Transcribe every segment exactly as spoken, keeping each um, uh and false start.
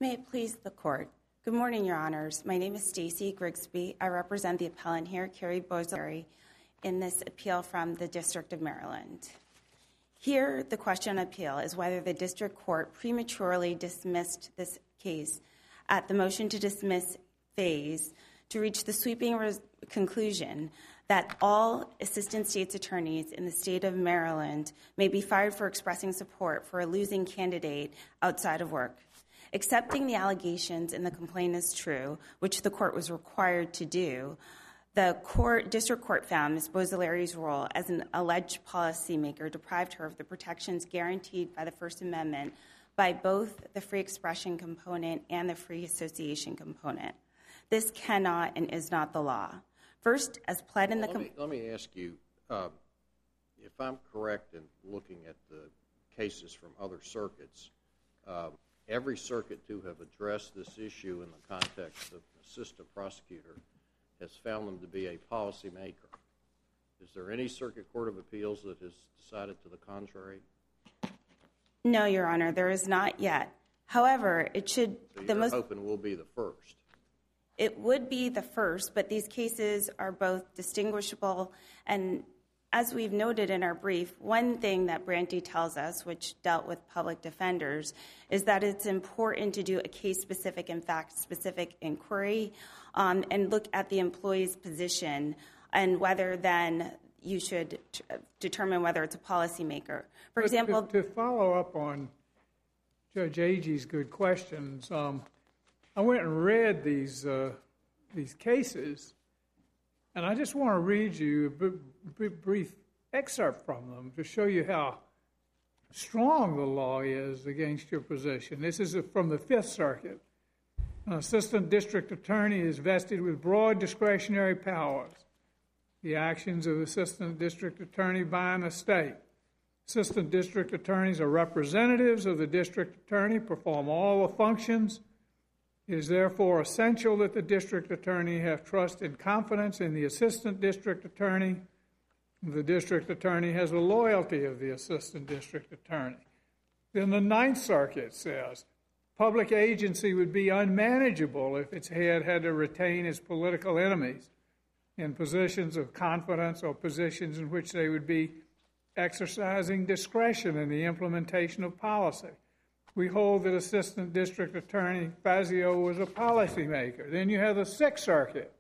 May it please the Court. Good morning, Your Honors. My name is Stacey Grigsby. I represent the appellant here, Carrie Bozzolari, in this appeal from the District of Maryland. Here, the question on appeal is whether the District Court prematurely dismissed this case at the motion to dismiss phase to reach the sweeping res- conclusion that all assistant state's attorneys in the state of Maryland may be fired for expressing support for a losing candidate outside of work. Accepting the allegations in the complaint is true, which the court was required to do, the court, district court found Miz Bozzolari's role as an alleged policymaker deprived her of the protections guaranteed by the First Amendment by both the free expression component and the free association component. This cannot and is not the law. First, as pled in the... Well, let, me, let me ask you, uh, if I'm correct in looking at the cases from other circuits, uh, every circuit to have addressed this issue in the context of an assistant prosecutor has found them to be a policymaker. Is there any circuit court of appeals that has decided to the contrary? No, Your Honor, there is not yet. However, it should... So you're the most, hoping will be the first. It would be the first, but these cases are both distinguishable. And as we've noted in our brief, one thing that Branty tells us, which dealt with public defenders, is that it's important to do a case-specific and fact-specific inquiry um, and look at the employee's position and whether then you should t- determine whether it's a policymaker. For but example... To, to follow up on Judge Agee's good questions, um, I went and read these uh, these cases, and I just want to read you a b- b- brief excerpt from them to show you how strong the law is against your position. This is from the Fifth Circuit. An assistant district attorney is vested with broad discretionary powers. The actions of assistant district attorney bind the state. Assistant district attorneys are representatives of the district attorney, perform all the functions. It is therefore essential that the district attorney have trust and confidence in the assistant district attorney. The district attorney has the loyalty of the assistant district attorney. Then the Ninth Circuit says, public agency would be unmanageable if its head had to retain its political enemies in positions of confidence or positions in which they would be exercising discretion in the implementation of policy. We hold that Assistant District Attorney Fazio was a policymaker. Then you have the Sixth Circuit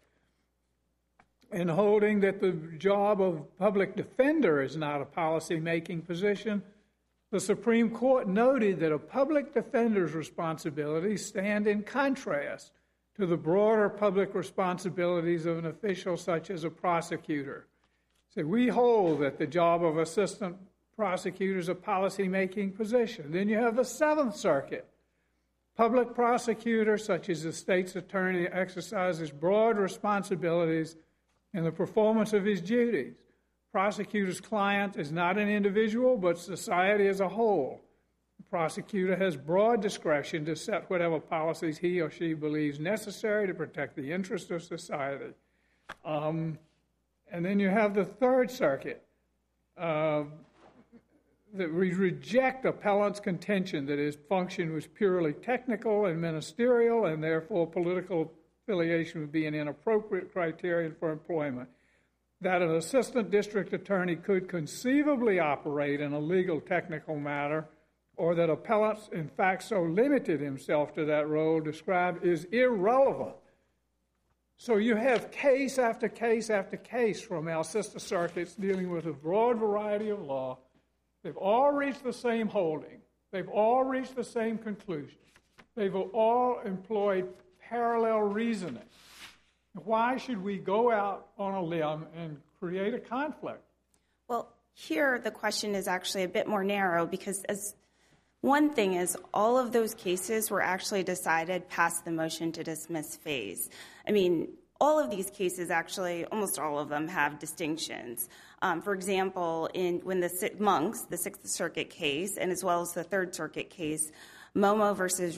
in holding that the job of public defender is not a policy-making position. The Supreme Court noted that a public defender's responsibilities stand in contrast to the broader public responsibilities of an official such as a prosecutor. So we hold that the job of assistant prosecutor is a policy-making position. Then you have the Seventh Circuit. Public prosecutor, such as the state's attorney, exercises broad responsibilities in the performance of his duties. Prosecutor's client is not an individual, but society as a whole. The prosecutor has broad discretion to set whatever policies he or she believes necessary to protect the interests of society. Um, and then you have the Third Circuit. Uh, that we reject appellant's contention that his function was purely technical and ministerial, and therefore political affiliation would be an inappropriate criterion for employment. That an assistant district attorney could conceivably operate in a legal technical matter, or that appellant in fact so limited himself to that role described is irrelevant. So you have case after case after case from our sister circuits dealing with a broad variety of law. They've all reached the same holding. They've all reached the same conclusion. They've all employed parallel reasoning. Why should we go out on a limb and create a conflict? Well, here the question is actually a bit more narrow because as one thing is all of those cases were actually decided past the motion to dismiss phase. I mean, all of these cases actually, almost all of them have distinctions. Um, for example, in when the Monks, the Sixth Circuit case, and as well as the Third Circuit case, Momo versus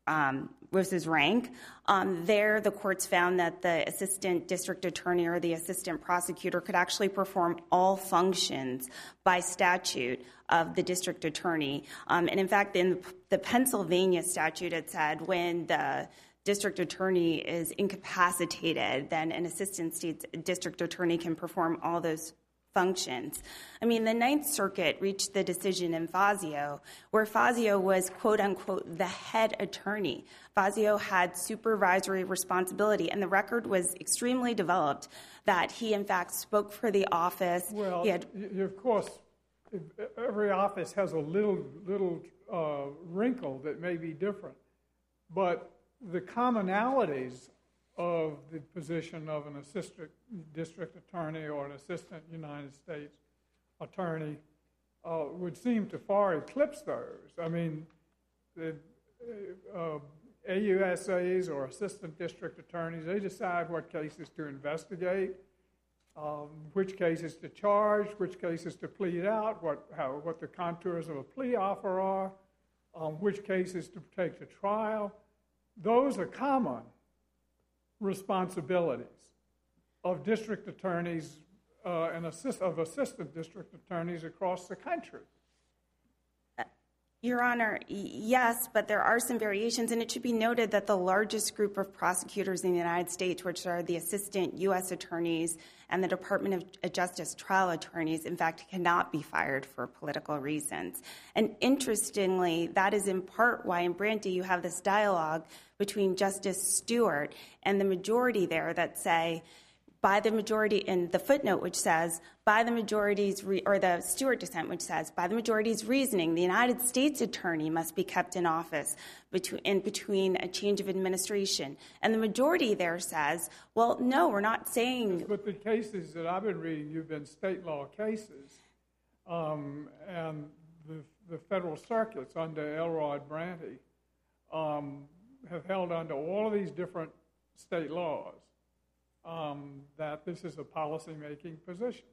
um, was his rank. Um, there, the courts found that the assistant district attorney or the assistant prosecutor could actually perform all functions by statute of the district attorney. Um, and in fact, in the Pennsylvania statute, it said when the district attorney is incapacitated, then an assistant state's district attorney can perform all those functions. I mean, the Ninth Circuit reached the decision in Fazio where Fazio was, quote unquote, the head attorney. Fazio had supervisory responsibility, and the record was extremely developed that he, in fact, spoke for the office. Well, he had, of course, every office has a little, little uh, wrinkle that may be different, but the commonalities of the position of an assistant district attorney or an assistant United States attorney uh, would seem to far eclipse those. I mean, the uh, A U S As or assistant district attorneys, they decide what cases to investigate, um, which cases to charge, which cases to plead out, what, how, what the contours of a plea offer are, um, which cases to take to trial. Those are common responsibilities of district attorneys uh, and assist, of assistant district attorneys across the country. Your Honor, yes, but there are some variations, and it should be noted that the largest group of prosecutors in the United States, which are the assistant U S attorneys and the Department of Justice trial attorneys, in fact, cannot be fired for political reasons. And interestingly, that is in part why in Branty you have this dialogue between Justice Stewart and the majority there that say, by the majority, in the footnote which says, by the majority's, re- or the Stewart dissent which says, by the majority's reasoning, the United States attorney must be kept in office between, in between a change of administration. And the majority there says, well, no, we're not saying... But the cases that I've been reading, you've been state law cases, um, and the, the federal circuits under Elrod Branty um, have held under all of these different state laws Um, that this is a policy-making position.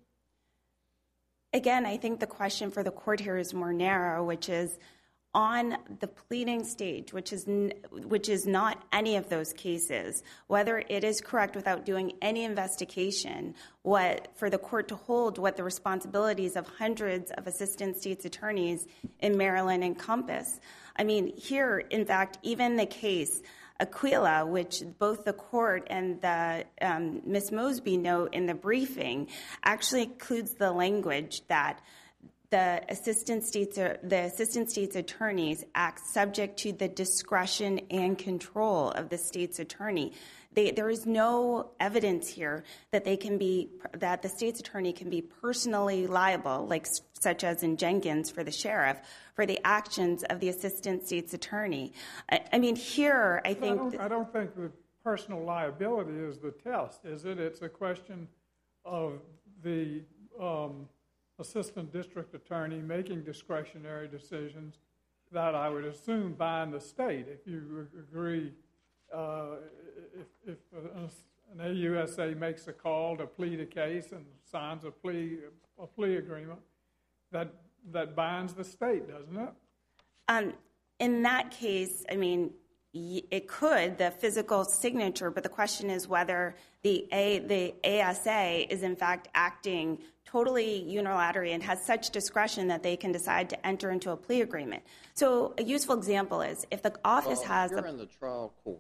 Again, I think the question for the court here is more narrow, which is on the pleading stage, which is n- which is not any of those cases, whether it is correct without doing any investigation, what for the court to hold what the responsibilities of hundreds of assistant state's attorneys in Maryland encompass. I mean, here, in fact, even the case Aquila, which both the court and the um, Miz Mosby note in the briefing, actually includes the language that the assistant states the assistant state's attorneys act subject to the discretion and control of the state's attorney. They, there is no evidence here that they can be that the state's attorney can be personally liable, like such as in Jenkins for the sheriff, for the actions of the assistant state's attorney. I, I mean, here I think I don't, I don't think the personal liability is the test, is it? It's a question of the um, assistant district attorney making discretionary decisions that I would assume bind the state. If you agree. Uh, if, if an A U S A makes a call to plead a case and signs a plea a plea agreement, that that binds the state, doesn't it? Um, in that case, I mean, it could, the physical signature, but the question is whether the A, the A S A is in fact acting totally unilaterally and has such discretion that they can decide to enter into a plea agreement. So a useful example is if the office well, has... You're the, in the trial court,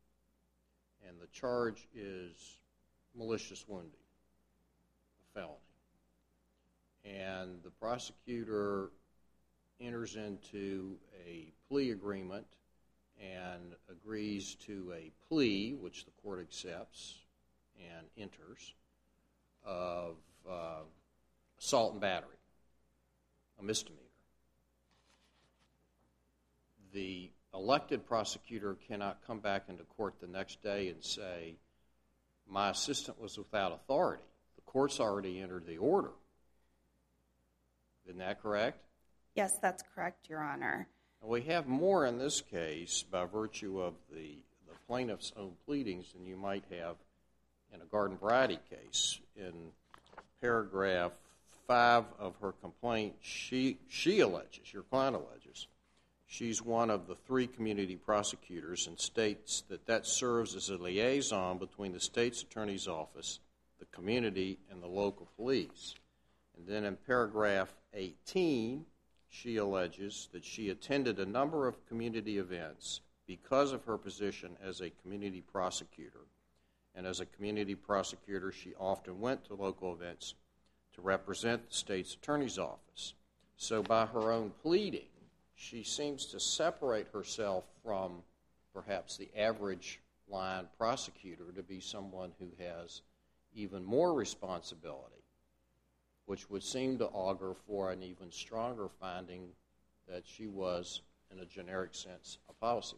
and the charge is malicious wounding, a felony. And the prosecutor enters into a plea agreement and agrees to a plea, which the court accepts and enters, of uh, assault and battery, a misdemeanor. The elected prosecutor cannot come back into court the next day and say, my assistant was without authority. The court's already entered the order. Isn't that correct? Yes, that's correct, Your Honor. And we have more in this case by virtue of the, the plaintiff's own pleadings than you might have in a garden variety case. In paragraph five of her complaint, she, she alleges, your client alleges, She's one of the three community prosecutors and states that that serves as a liaison between the state's attorney's office, the community, and the local police. And then in paragraph eighteen, she alleges that she attended a number of community events because of her position as a community prosecutor. And as a community prosecutor, she often went to local events to represent the state's attorney's office. So by her own pleading, she seems to separate herself from perhaps the average line prosecutor to be someone who has even more responsibility, which would seem to augur for an even stronger finding that she was, in a generic sense, a policymaker.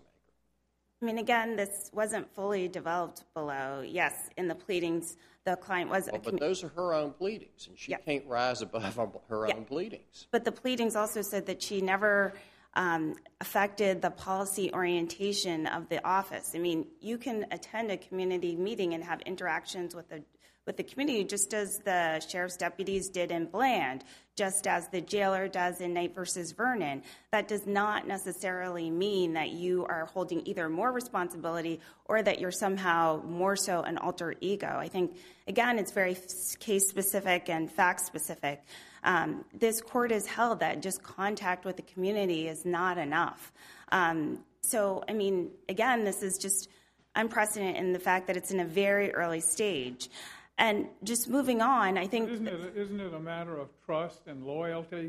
I mean, again, this wasn't fully developed below. Yes, in the pleadings, the client was... Well, a but those are her own pleadings, and she yeah. can't rise above her yeah. own pleadings. But the pleadings also said that she never um, affected the policy orientation of the office. I mean, you can attend a community meeting and have interactions with the with the community, just as the sheriff's deputies did in Bland, just as the jailer does in Knight versus Vernon. That does not necessarily mean that you are holding either more responsibility or that you're somehow more so an alter ego. I think, again, it's very case-specific and fact-specific. Um, this court has held that just contact with the community is not enough. Um, so, I mean, again, this is just unprecedented in the fact that it's in a very early stage. And just moving on, I think... Isn't it, isn't it a matter of trust and loyalty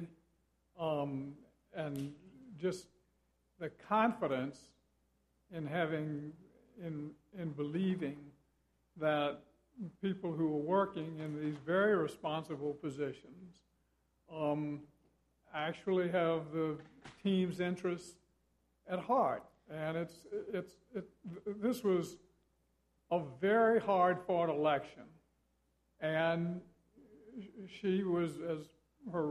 um, and just the confidence in having, in, in believing that people who are working in these very responsible positions um, actually have the team's interests at heart? And it's, it's, it, this was a very hard-fought election. And she was, as her,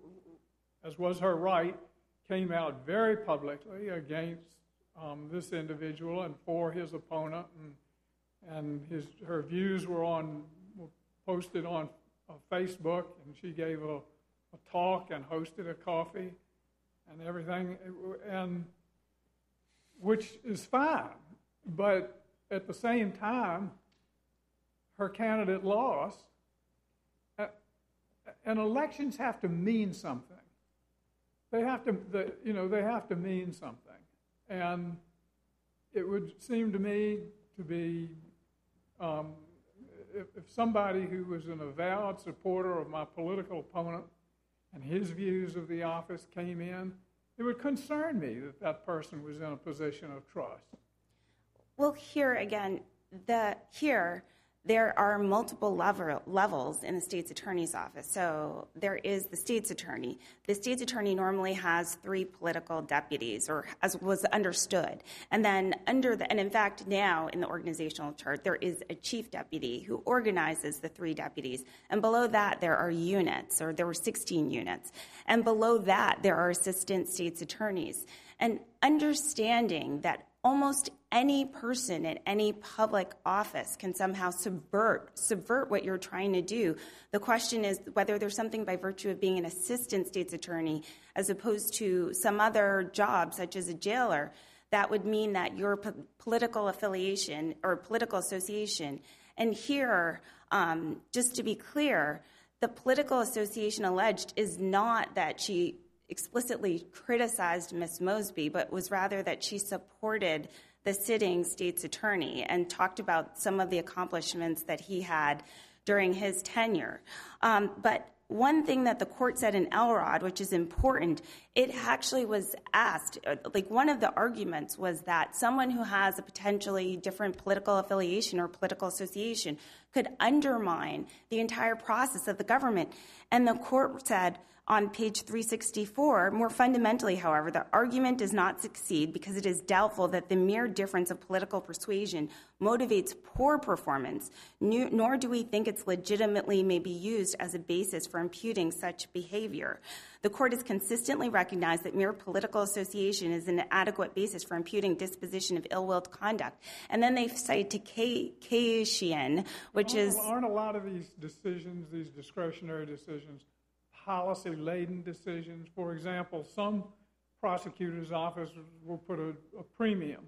as was her right, came out very publicly against um, this individual and for his opponent, and and his her views were on were posted on uh, Facebook, and she gave a, a talk and hosted a coffee and everything, and which is fine, but at the same time, her candidate lost, uh, and elections have to mean something. They have to, the, you know, they have to mean something, and it would seem to me to be, um, if, if somebody who was an avowed supporter of my political opponent and his views of the office came in, it would concern me that that person was in a position of trust. Well, here again, the here there are multiple level, levels in the state's attorney's office. So there is the state's attorney. The state's attorney normally has three political deputies, or as was understood. And then under the, and in fact now in the organizational chart, there is a chief deputy who organizes the three deputies. And below that there are units, or there were sixteen units. And below that there are assistant state's attorneys. And understanding that almost any person in any public office can somehow subvert subvert what you're trying to do. The question is whether there's something by virtue of being an assistant state's attorney as opposed to some other job, such as a jailer, that would mean that your p- political affiliation or political association. And here, um, just to be clear, the political association alleged is not that she explicitly criticized Miz Mosby, but was rather that she supported the sitting state's attorney and talked about some of the accomplishments that he had during his tenure. Um, but one thing that the court said in Elrod, which is important, it actually was asked, like one of the arguments was that someone who has a potentially different political affiliation or political association could undermine the entire process of the government. And the court said, on page three sixty-four, more fundamentally, however, the argument does not succeed because it is doubtful that the mere difference of political persuasion motivates poor performance, nor do we think it's legitimately may be used as a basis for imputing such behavior. The court has consistently recognized that mere political association is an adequate basis for imputing disposition of ill-willed conduct. And then they cite to Kayshian, which aren't, is... Aren't a lot of these decisions, these discretionary decisions, policy-laden decisions? For example, some prosecutor's office will put a, a premium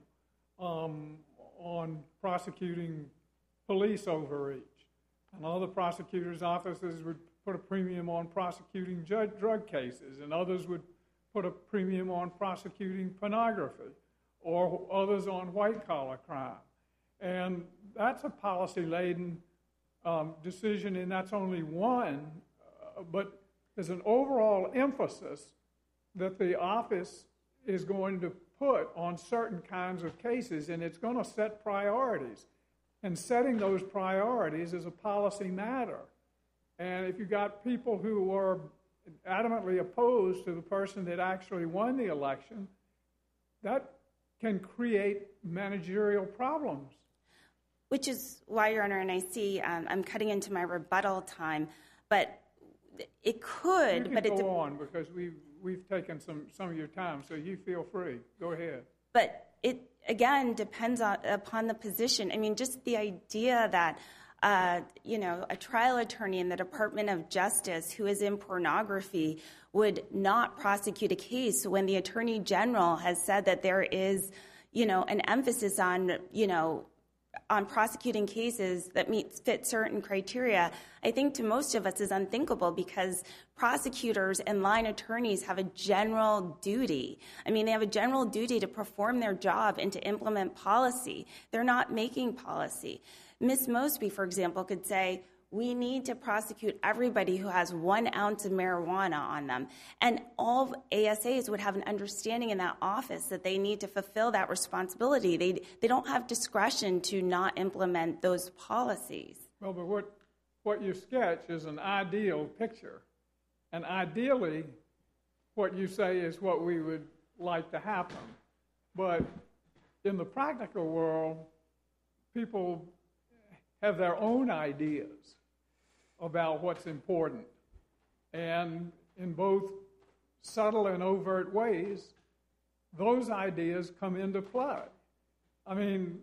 um, on prosecuting police overreach, and other prosecutors' offices would put a premium on prosecuting judge, drug cases, and others would put a premium on prosecuting pornography, or others on white-collar crime. And that's a policy-laden um, decision, and that's only one, uh, but there's an overall emphasis that the office is going to put on certain kinds of cases, and it's going to set priorities. And setting those priorities is a policy matter. And if you've got people who are adamantly opposed to the person that actually won the election, that can create managerial problems. Which is why, Your Honor, and I see um, I'm cutting into my rebuttal time, but it could. You can but go it de- on because we've we've taken some some of your time, so you feel free. Go ahead. But it again depends on, upon the position. I mean, just the idea that uh, you know a trial attorney in the Department of Justice who is in pornography would not prosecute a case when the Attorney General has said that there is, you know, an emphasis on, you know, on prosecuting cases that meet fit certain criteria, I think to most of us is unthinkable because prosecutors and line attorneys have a general duty. I mean, they have a general duty to perform their job and to implement policy. They're not making policy. Miz Mosby, for example, could say, we need to prosecute everybody who has one ounce of marijuana on them. And all A S As would have an understanding in that office that they need to fulfill that responsibility. They they don't have discretion to not implement those policies. Well, but what, what you sketch is an ideal picture. And ideally, what you say is what we would like to happen. But in the practical world, people have their own ideas about what's important. And in both subtle and overt ways, those ideas come into play. I mean,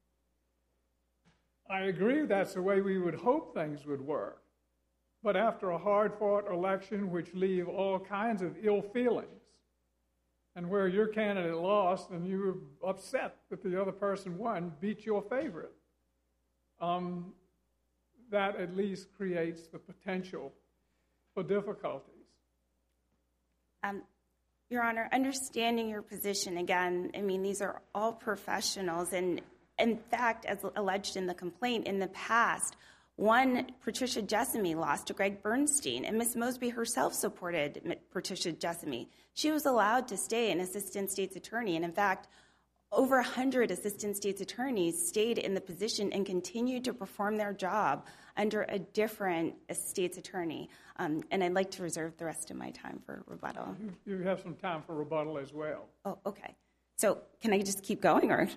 I agree that's the way we would hope things would work. But after a hard-fought election which leave all kinds of ill feelings, and where your candidate lost and you were upset that the other person won, beat your favorite, um, that at least creates the potential for difficulties. Um, Your Honor, understanding your position, again, I mean, these are all professionals. And in fact, as alleged in the complaint, in the past, one, Patricia Jessamy lost to Greg Bernstein, and Miz Mosby herself supported Patricia Jessamy. She was allowed to stay an assistant state's attorney, and in fact, over one hundred assistant state's attorneys stayed in the position and continued to perform their job under a different state's attorney. Um, and I'd like to reserve the rest of my time for rebuttal. You, you have some time for rebuttal as well. Oh, okay. So can I just keep going, or?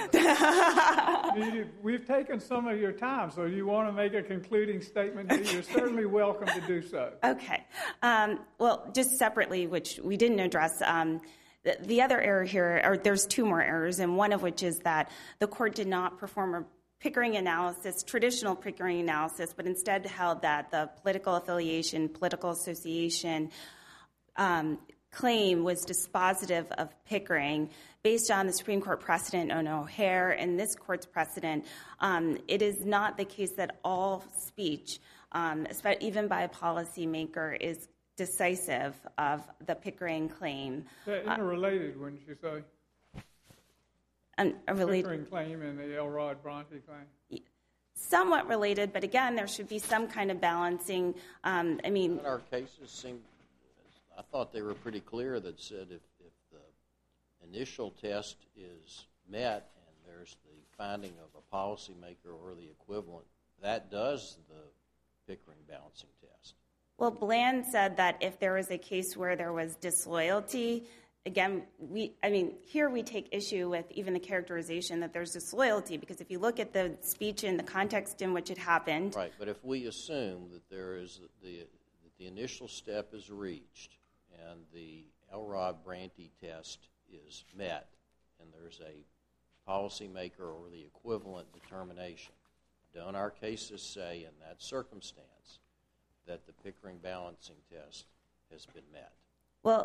We've taken some of your time, so you want to make a concluding statement, okay. You're certainly welcome to do so. Okay. Um, well, just separately, which we didn't address, um, the, the other error here, or there's two more errors, and one of which is that the court did not perform a Pickering analysis, traditional Pickering analysis, but instead held that the political affiliation, political association um, claim was dispositive of Pickering based on the Supreme Court precedent on O'Hare and this court's precedent. Um, it is not the case that all speech, um, even by a policymaker, is decisive of the Pickering claim. They're interrelated, uh, wouldn't you say? An, a related, Pickering claim and the Elrod Bronte claim? Somewhat related, but again, there should be some kind of balancing. Um, I mean, our cases seem, I thought they were pretty clear that said if, if the initial test is met and there's the finding of a policymaker or the equivalent, that does the Pickering balancing test. Well, Bland said that if there was a case where there was disloyalty, again, we, I mean, here we take issue with even the characterization that there's disloyalty, because if you look at the speech in the context in which it happened. Right, but if we assume that there is the, that the initial step is reached and the Elrod Bronte test is met and there's a policymaker or the equivalent determination, don't our cases say in that circumstance that the Pickering balancing test has been met? Well,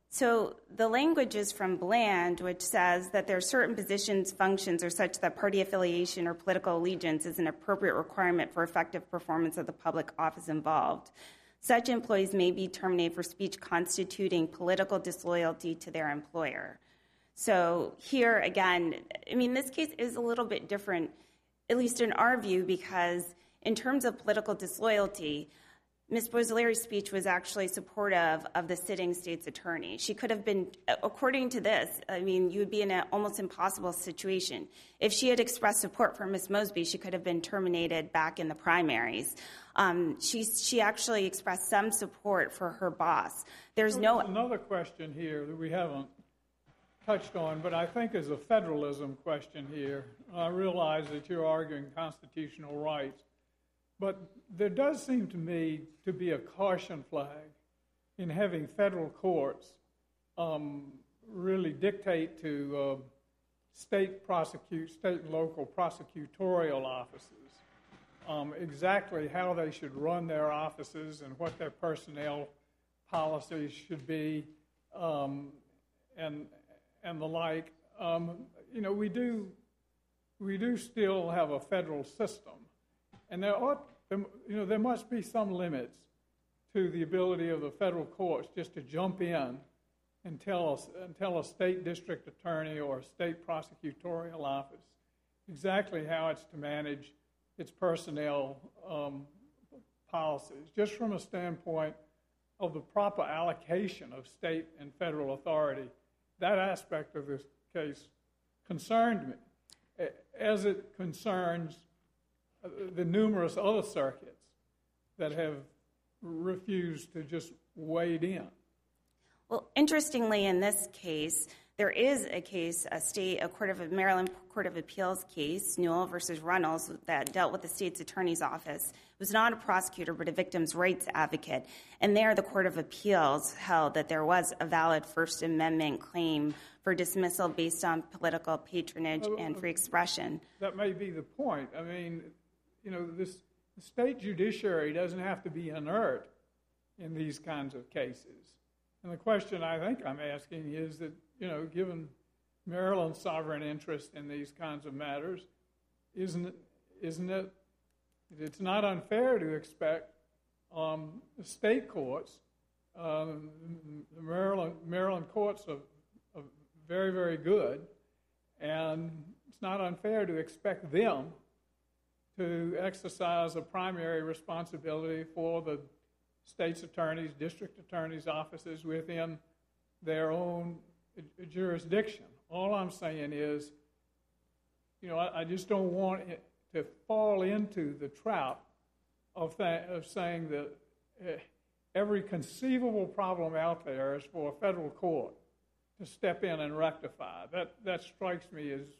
So the language is from Bland, which says that there are certain positions, functions, or such that party affiliation or political allegiance is an appropriate requirement for effective performance of the public office involved. Such employees may be terminated for speech constituting political disloyalty to their employer. So here, again, I mean, this case is a little bit different, at least in our view, because in terms of political disloyalty, Miz Boisseleri's speech was actually supportive of the sitting state's attorney. She could have been, according to this, I mean, you would be in an almost impossible situation. If she had expressed support for Miz Mosby, she could have been terminated back in the primaries. Um, she, she actually expressed some support for her boss. There's There's no... another question here that we haven't touched on, but I think is a federalism question here. I realize that you're arguing constitutional rights. But there does seem to me to be a caution flag in having federal courts um, really dictate to uh, state prosecute, state and local prosecutorial offices um, exactly how they should run their offices and what their personnel policies should be, um, and and the like. Um, you know, we do we do still have a federal system. And there ought, you know, there must be some limits to the ability of the federal courts just to jump in and tell us and tell a state district attorney or a state prosecutorial office exactly how it's to manage its personnel um, policies, just from a standpoint of the proper allocation of state and federal authority. That aspect of this case concerned me, as it concerns the numerous other circuits that have refused to just wade in. Well, interestingly, in this case, there is a case, a state, a court of a Maryland Court of Appeals case, Newell versus Runnels, that dealt with the state's attorney's office. It was not a prosecutor, but a victim's rights advocate. And there, the Court of Appeals held that there was a valid First Amendment claim for dismissal based on political patronage uh, and free expression. That may be the point. I mean, you know, this the state judiciary doesn't have to be inert in these kinds of cases. And the question I think I'm asking is that, you know, given Maryland's sovereign interest in these kinds of matters, isn't it, isn't it, it's not unfair to expect um, the state courts, um, the Maryland, Maryland courts are, are very, very good, and it's not unfair to expect them to exercise a primary responsibility for the state's attorneys, district attorneys' offices within their own jurisdiction. All I'm saying is, you know, I, I just don't want it to fall into the trap of, th- of saying that uh, every conceivable problem out there is for a federal court to step in and rectify. That that strikes me as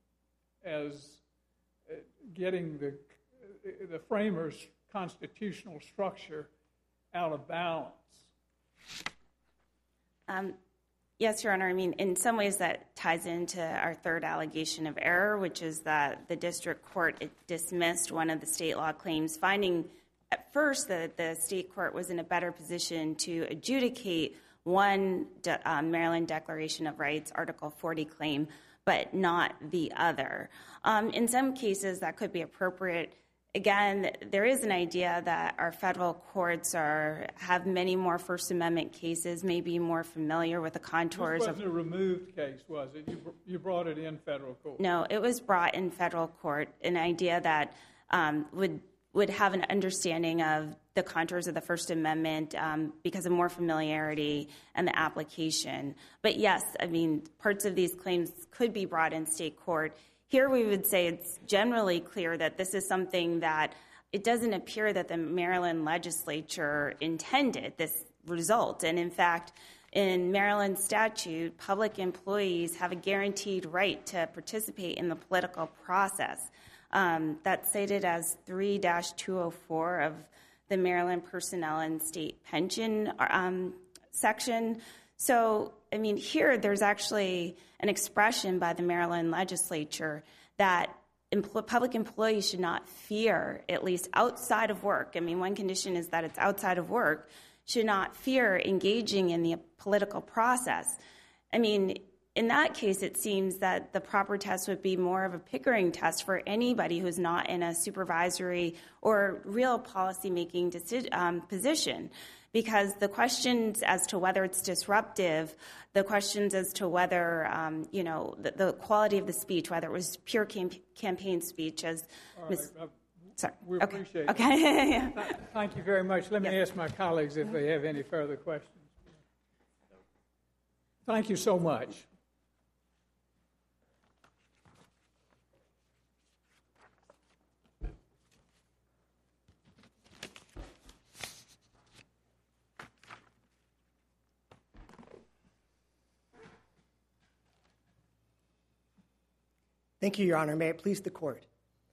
as uh, getting the the framers' constitutional structure out of balance. Um, yes, Your Honor. I mean, in some ways that ties into our third allegation of error, which is that the district court dismissed one of the state law claims, finding at first that the state court was in a better position to adjudicate one de- uh, Maryland Declaration of Rights, Article forty claim, but not the other. Um, in some cases, that could be appropriate. Again, there is an idea that our federal courts are have many more First Amendment cases, may be more familiar with the contours this of... wasn't a removed case, was it? You, you brought it in federal court. No, it was brought in federal court, an idea that um, would would have an understanding of the contours of the First Amendment um, because of more familiarity and the application. But yes, I mean, parts of these claims could be brought in state court. Here we would say it's generally clear that this is something that it doesn't appear that the Maryland legislature intended this result. And in fact, in Maryland statute, public employees have a guaranteed right to participate in the political process. Um, that's cited as three dash two oh four of the Maryland Personnel and State Pension um, section. So, I mean, here there's actually an expression by the Maryland legislature that empl- public employees should not fear, at least outside of work. I mean, one condition is that it's outside of work, should not fear engaging in the political process. I mean, in that case, it seems that the proper test would be more of a Pickering test for anybody who's not in a supervisory or real policymaking decision, um, position, because the questions as to whether it's disruptive, the questions as to whether, um, you know, the, the quality of the speech, whether it was pure cam- campaign speech, as All Miz right, uh, Sorry. we okay. appreciate okay. it. Th- Thank you very much. Let me Yes. ask my colleagues if they have any further questions. Thank you so much. Thank you, Your Honor. May it please the Court.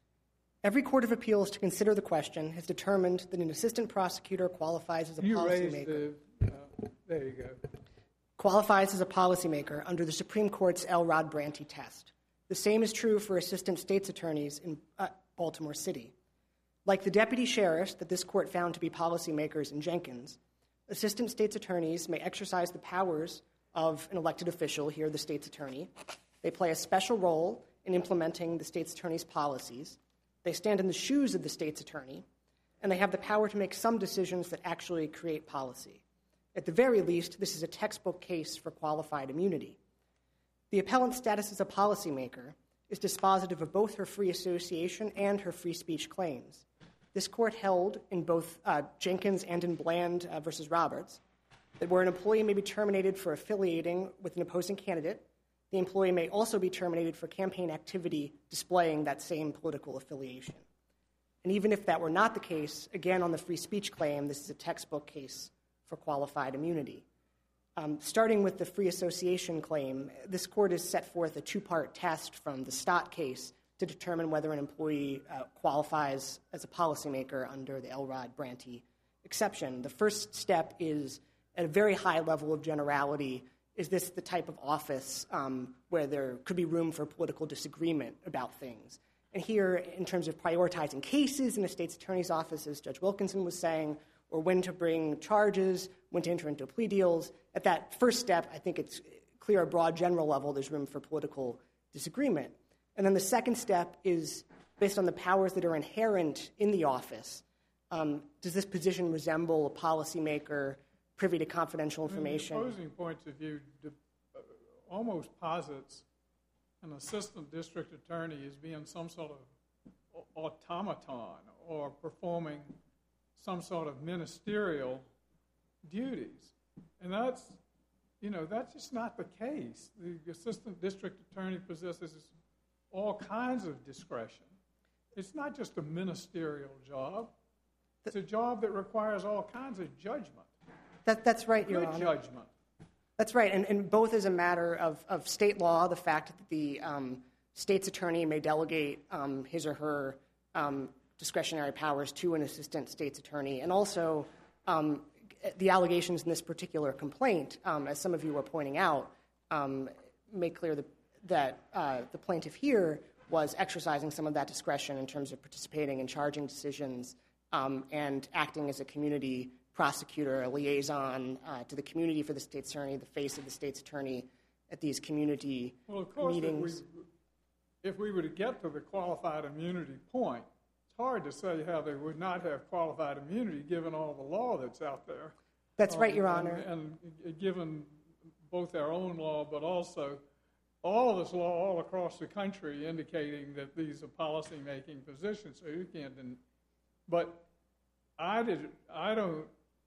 Every court of appeals to consider the question has determined that an assistant prosecutor qualifies as a You policymaker. raised the, uh, there you go. Qualifies as a policymaker under the Supreme Court's L. Rod Branty test. The same is true for assistant state's attorneys in uh, Baltimore City. Like the deputy sheriffs that this court found to be policymakers in Jenkins, assistant state's attorneys may exercise the powers of an elected official, here the state's attorney. They play a special role in implementing the state's attorney's policies. They stand in the shoes of the state's attorney, and they have the power to make some decisions that actually create policy. At the very least, this is a textbook case for qualified immunity. The appellant's status as a policymaker is dispositive of both her free association and her free speech claims. This court held in both uh, Jenkins and in Bland uh, versus Roberts that where an employee may be terminated for affiliating with an opposing candidate, the employee may also be terminated for campaign activity displaying that same political affiliation. And even if that were not the case, again, on the free speech claim, this is a textbook case for qualified immunity. Um, starting with the free association claim, this court has set forth a two-part test from the Stott case to determine whether an employee uh, qualifies as a policymaker under the L. Rod Branty exception. The first step is, at a very high level of generality, is this the type of office um, where there could be room for political disagreement about things? And here, in terms of prioritizing cases in a state's attorney's office, as Judge Wilkinson was saying, or when to bring charges, when to enter into plea deals, at that first step, I think it's clear, a broad general level, there's room for political disagreement. And then the second step is, based on the powers that are inherent in the office, um, does this position resemble a policymaker privy to confidential information? I mean, the opposing points of view de- uh, almost posits an assistant district attorney as being some sort of automaton or performing some sort of ministerial duties. And that's, you know, that's just not the case. The assistant district attorney possesses all kinds of discretion. It's not just a ministerial job. It's a job that requires all kinds of judgment. That, that's right, Good Your Honor. judgment. That's right, and, and both as a matter of, of state law, the fact that the um, state's attorney may delegate um, his or her um, discretionary powers to an assistant state's attorney, and also um, the allegations in this particular complaint, um, as some of you were pointing out, um, make clear that, that uh, the plaintiff here was exercising some of that discretion in terms of participating in charging decisions um, and acting as a community prosecutor, a liaison uh, to the community for the state's attorney, the face of the state's attorney at these community well, of course, meetings. If we, if we were to get to the qualified immunity point, it's hard to say how they would not have qualified immunity given all the law that's out there. That's um, right, Your Honor. And, and given both our own law, but also all of this law all across the country indicating that these are policy-making positions, so you can't. But I did. I don't.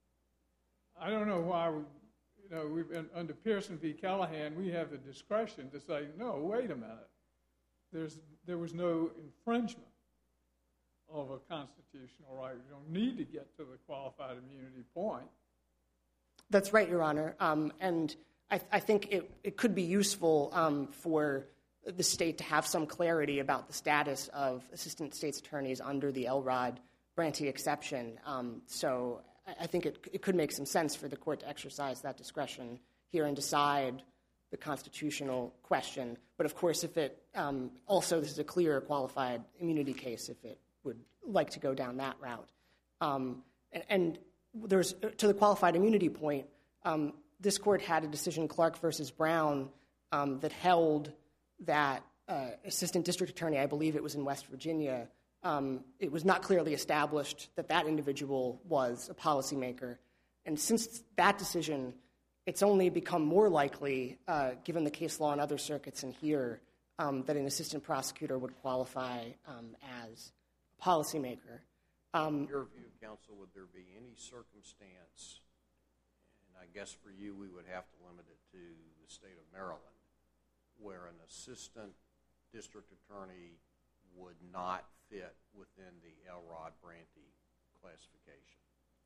I don't know why, we, you know, we've been, under Pearson v. Callahan, we have the discretion to say, no, wait a minute. There's, there was no infringement of a constitutional right. You don't need to get to the qualified immunity point. That's right, Your Honor. Um, and I, I think it, it could be useful um, for the state to have some clarity about the status of assistant state's attorneys under the L. Rod Branty exception. Um, so I think it, it could make some sense for the court to exercise that discretion here and decide the constitutional question. But of course, if it um, also, this is a clear qualified immunity case if it would like to go down that route. Um, and, and there's to the qualified immunity point. Um, this court had a decision, Clark versus Brown, um, that held that uh, assistant district attorney, I believe it was in West Virginia, um, it was not clearly established that that individual was a policymaker. And since that decision, it's only become more likely, uh, given the case law in other circuits and here, um, that an assistant prosecutor would qualify um, as a policymaker. Um, In your view, counsel, would there be any circumstance, and I guess for you we would have to limit it to the state of Maryland, where an assistant district attorney would not fit within the Elrod Branty classification?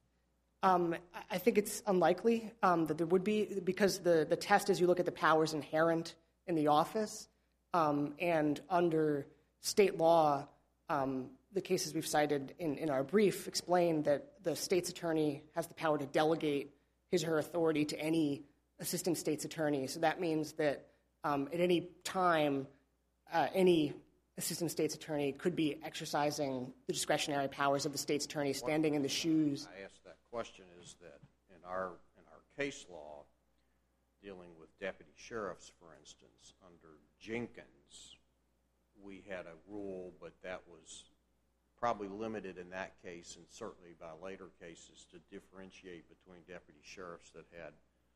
Um, I think it's unlikely um, that there would be, because the, the test is you look at the powers inherent in the office, um, and under state law, um, the cases we've cited in, in our brief explain that the state's attorney has the power to delegate his or her authority to any assistant state's attorney. So that means that um, at any time, uh, any assistant state's attorney could be exercising the discretionary powers of the state's attorney, standing in the shoes. I asked that question is that in our in our case law, dealing with deputy sheriffs, for instance, under Jenkins, we had a rule, but that was probably limited in that case and certainly by later cases to differentiate between deputy sheriffs that had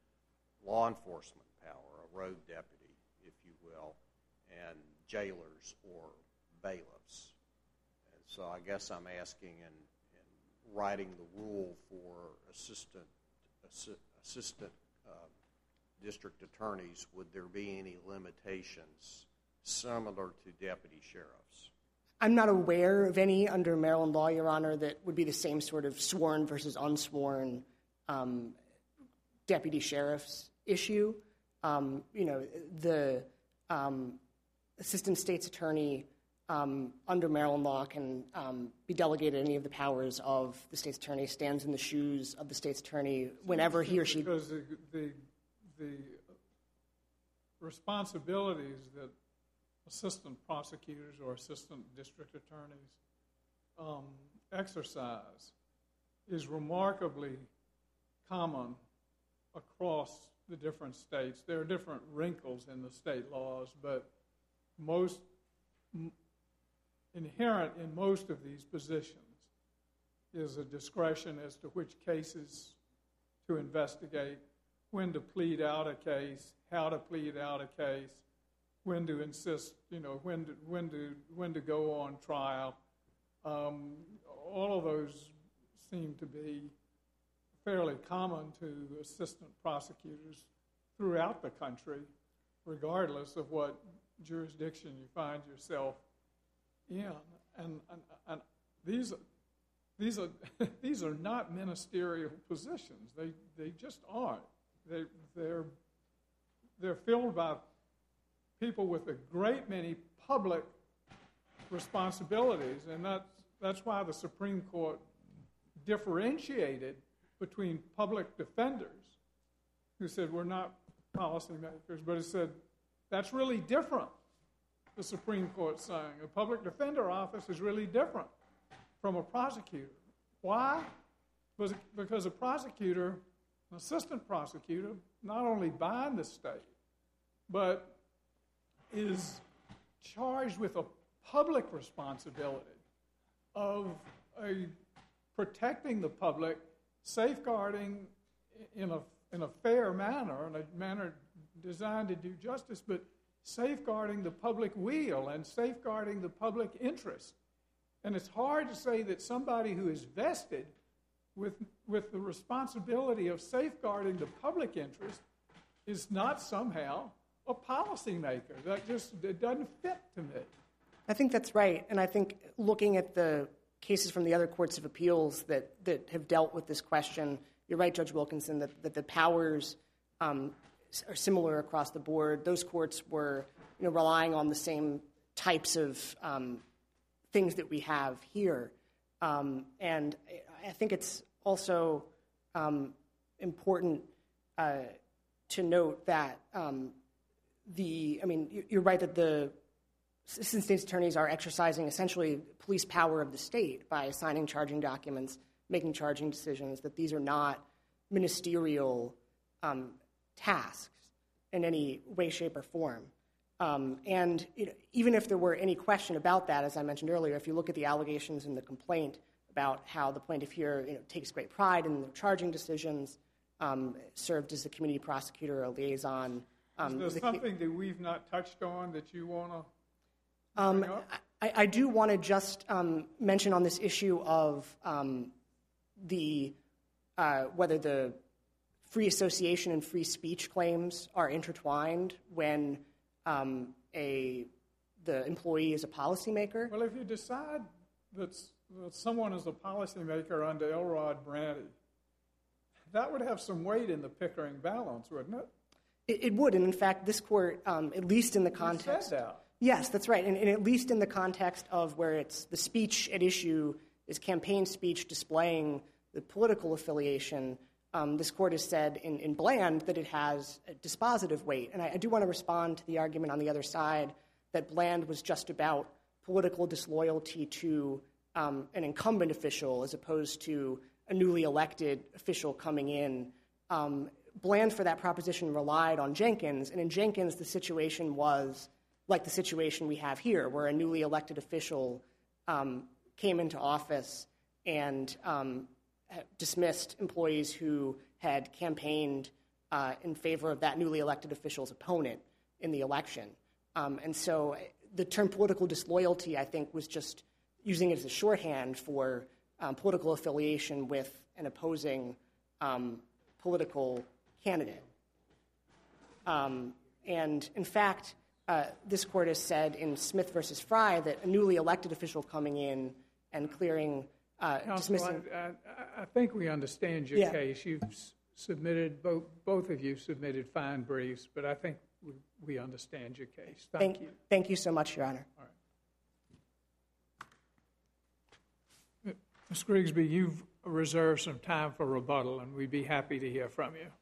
law enforcement power, a road deputy, if you will, and jailers or bailiffs. And so I guess I'm asking in, in writing the rule for assistant assi- assistant uh, district attorneys, would there be any limitations similar to deputy sheriffs? I'm not aware of any under Maryland law, Your Honor, that would be the same sort of sworn versus unsworn um, deputy sheriff's issue. Um, you know, the um, assistant state's attorney um, under Maryland law can um, be delegated any of the powers of the state's attorney, stands in the shoes of the state's attorney whenever he or she... Because the, the, the responsibilities that assistant prosecutors or assistant district attorneys um, exercise is remarkably common across the different states. There are different wrinkles in the state laws, but most m- inherent in most of these positions is a discretion as to which cases to investigate, when to plead out a case, how to plead out a case, when to insist, you know, when to, when to, when to go on trial. Um, all of those seem to be fairly common to assistant prosecutors throughout the country, regardless of what jurisdiction you find yourself in. And, and, and these, these, are, these are not ministerial positions. They, they just aren't. They, they're, they're filled by people with a great many public responsibilities, and that's, that's why the Supreme Court differentiated between public defenders, who said we're not policymakers, but it said that's really different, the Supreme Court saying. A public defender office is really different from a prosecutor. Why? Because a prosecutor, an assistant prosecutor, not only bind the state, but is charged with a public responsibility of a protecting the public, safeguarding in a in a fair manner, in a manner designed to do justice, but safeguarding the public weal and safeguarding the public interest. And it's hard to say that somebody who is vested with with the responsibility of safeguarding the public interest is not somehow a policymaker. That just it doesn't fit to me. I think that's right. And I think looking at the cases from the other courts of appeals that, that have dealt with this question, you're right, Judge Wilkinson, that, that the powers um, are similar across the board. Those courts were, you know, relying on the same types of um, things that we have here. Um, and I think it's also um, important uh, to note that um, the, I mean, you're right that the assistant state's attorneys are exercising essentially police power of the state by assigning charging documents, making charging decisions, that these are not ministerial um, tasks in any way, shape, or form. Um, and you know, even if there were any question about that, as I mentioned earlier, if you look at the allegations in the complaint about how the plaintiff here you know, takes great pride in their charging decisions, um, served as a community prosecutor, a liaison. Um, Is there the, something that we've not touched on that you want to um, bring up? I, I do want to just um, mention on this issue of um, the uh, whether the free association and free speech claims are intertwined when um, a the employee is a policymaker. Well, if you decide that, that someone is a policymaker under Elrod Branty, that would have some weight in the Pickering balance, wouldn't it? It, it would, and in fact, this court, um, at least in the context, you said that. Yes, that's right, and, and at least in the context of where it's the speech at issue is campaign speech displaying the political affiliation. Um, this court has said in, in Bland that it has a dispositive weight, and I, I do want to respond to the argument on the other side that Bland was just about political disloyalty to um, an incumbent official as opposed to a newly elected official coming in. Um, Bland, for that proposition, relied on Jenkins, and in Jenkins, the situation was like the situation we have here, where a newly elected official um, came into office and um, dismissed employees who had campaigned uh, in favor of that newly elected official's opponent in the election. Um, and so the term political disloyalty, I think, was just using it as a shorthand for um, political affiliation with an opposing um, political candidate. Um, and in fact, uh, this court has said in Smith versus Fry that a newly elected official coming in and clearing, uh, Counsel, dismissing... I, I, I think we understand your Yeah. case. You've s- submitted, both, both of you submitted fine briefs, but I think we, we understand your case. Thank, Thank, you. thank you so much, Your Honor. All right. Miz Grigsby, you've reserved some time for rebuttal, and we'd be happy to hear from you.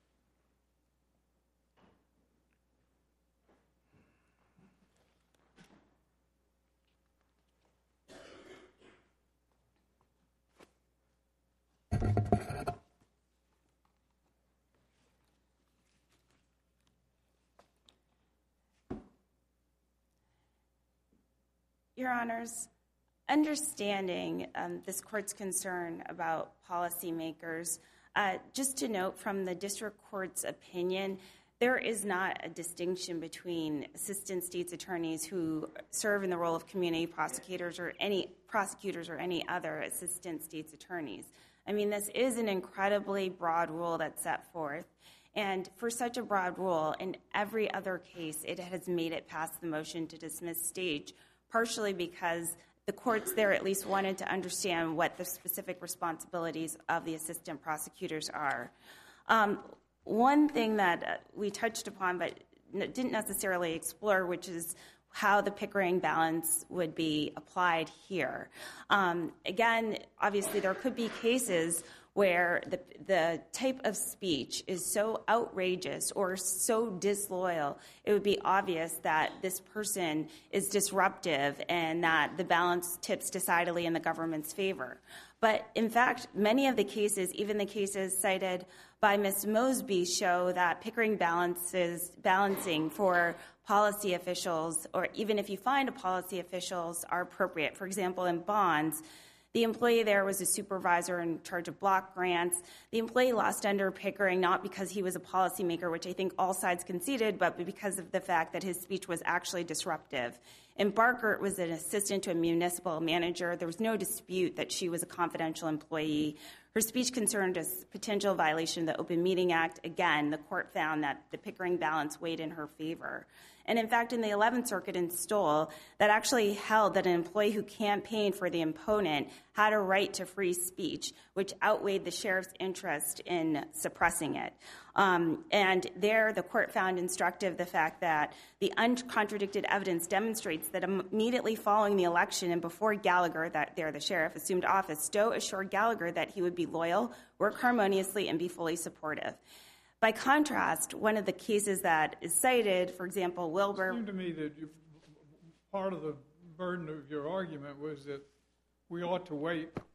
Your Honors, understanding um, this court's concern about policymakers, uh, just to note from the district court's opinion, there is not a distinction between assistant state's attorneys who serve in the role of community prosecutors or any prosecutors or any other assistant state's attorneys. I mean, this is an incredibly broad rule that's set forth. And for such a broad rule, in every other case, it has made it past the motion to dismiss stage, partially because the courts there at least wanted to understand what the specific responsibilities of the assistant prosecutors are. Um, one thing that uh, we touched upon but n- didn't necessarily explore, which is how the Pickering balance would be applied here. Um, again, obviously there could be cases where the, the type of speech is so outrageous or so disloyal, it would be obvious that this person is disruptive and that the balance tips decidedly in the government's favor. But in fact, many of the cases, even the cases cited by Miz Mosby, show that Pickering balances balancing for policy officials, or even if you find a policy officials are appropriate. For example, in Bonds, the employee there was a supervisor in charge of block grants. The employee lost under Pickering not because he was a policymaker, which I think all sides conceded, but because of the fact that his speech was actually disruptive. And Barker was an assistant to a municipal manager. There was no dispute that she was a confidential employee. Her speech concerned a potential violation of the Open Meeting Act. Again, the court found that the Pickering balance weighed in her favor. And in fact, in the eleventh Circuit in Stoll, that actually held that an employee who campaigned for the opponent had a right to free speech, which outweighed the sheriff's interest in suppressing it. Um, and there, the court found instructive the fact that the uncontradicted evidence demonstrates that immediately following the election and before Gallagher, that there the sheriff, assumed office, Stowe assured Gallagher that he would be loyal, work harmoniously, and be fully supportive. By contrast, one of the cases that is cited, for example, Wilbur... It seemed to me that you, part of the burden of your argument was that we ought to wait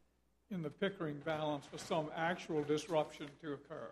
in the Pickering balance for some actual disruption to occur.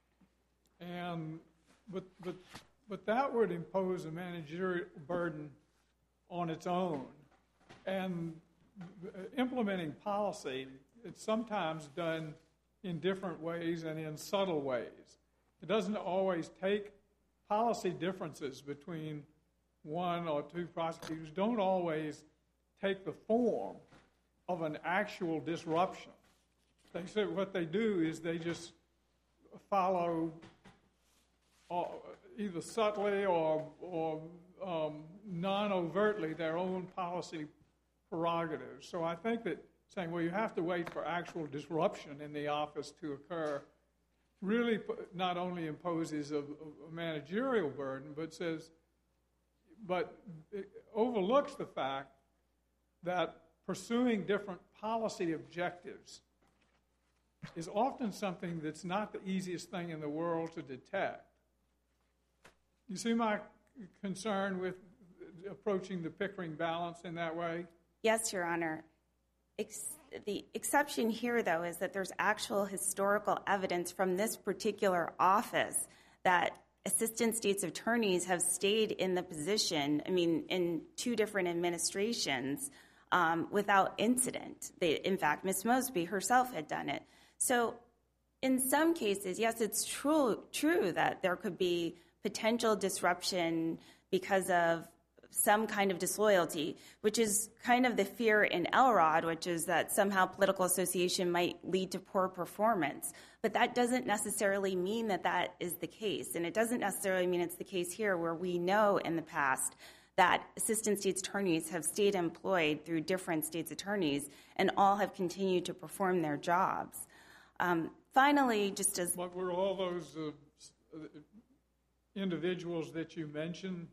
And but but but that would impose a managerial burden on its own. And implementing policy, it's sometimes done in different ways and in subtle ways. It doesn't always take policy differences between one or two prosecutors don't always take the form of an actual disruption. They say what they do is they just follow uh, either subtly or, or um, non-overtly their own policy prerogatives. So I think that saying, well, you have to wait for actual disruption in the office to occur really not only imposes a, a managerial burden, but says, but it overlooks the fact that pursuing different policy objectives is often something that's not the easiest thing in the world to detect. You see my concern with approaching the Pickering balance in that way? Yes, Your Honor. Ex- the exception here, though, is that there's actual historical evidence from this particular office that assistant state's attorneys have stayed in the position, I mean, in two different administrations um, without incident. They, in fact, Miz Mosby herself had done it. So in some cases, yes, it's true, true that there could be potential disruption because of some kind of disloyalty, which is kind of the fear in Elrod, which is that somehow political association might lead to poor performance. But that doesn't necessarily mean that that is the case. And it doesn't necessarily mean it's the case here, where we know in the past that assistant state's attorneys have stayed employed through different state's attorneys and all have continued to perform their jobs. Um, finally, just as... But were all those uh, individuals that you mentioned,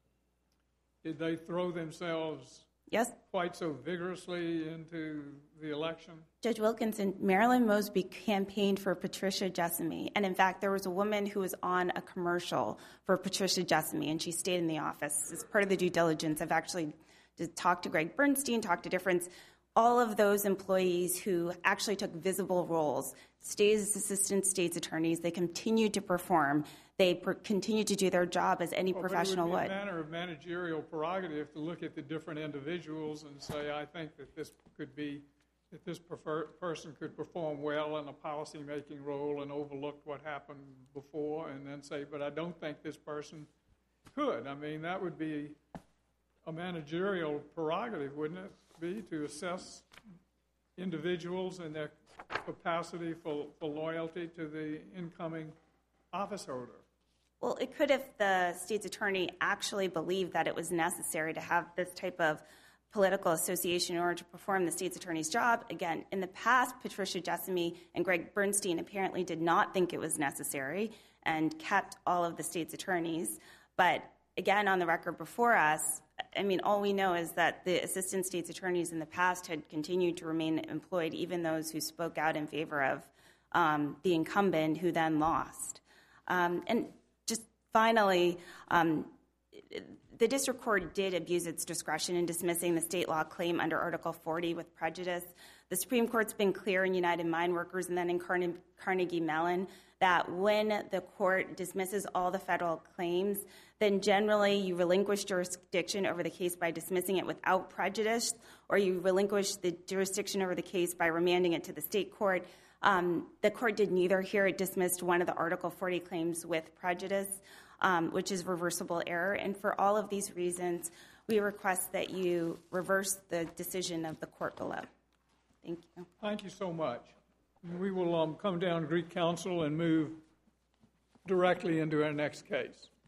did they throw themselves yes. quite so vigorously into the election? Judge Wilkinson, Marilyn Mosby campaigned for Patricia Jessamy. And in fact, there was a woman who was on a commercial for Patricia Jessamy, and she stayed in the office. As part of the due diligence, I've actually talked to Greg Bernstein, talked to different, all of those employees who actually took visible roles, stayed as assistant state's attorneys. They continued to perform. They per- continue to do their job as any well, professional would. It would would. be a matter of managerial prerogative to look at the different individuals and say, I think that this could be, that this prefer- person could perform well in a policy-making role and overlooked what happened before, and then say, but I don't think this person could. I mean, that would be a managerial prerogative, wouldn't it be, to assess individuals and their capacity for, for loyalty to the incoming office holder? Well, it could if the state's attorney actually believed that it was necessary to have this type of political association in order to perform the state's attorney's job. Again, in the past, Patricia Jessamy and Greg Bernstein apparently did not think it was necessary and kept all of the state's attorneys. But again, on the record before us, I mean, all we know is that the assistant state's attorneys in the past had continued to remain employed, even those who spoke out in favor of um, the incumbent who then lost. Um, and just finally, um, the district court did abuse its discretion in dismissing the state law claim under Article forty with prejudice. The Supreme Court's been clear in United Mine Workers and then in Carne- Carnegie Mellon that when the court dismisses all the federal claims, then generally you relinquish jurisdiction over the case by dismissing it without prejudice, or you relinquish the jurisdiction over the case by remanding it to the state court. Um, the court did neither here. It dismissed one of the Article forty claims with prejudice, um, which is reversible error. And for all of these reasons, we request that you reverse the decision of the court below. Thank you. Thank you so much. We will um, come down to Greek Council and move directly into our next case.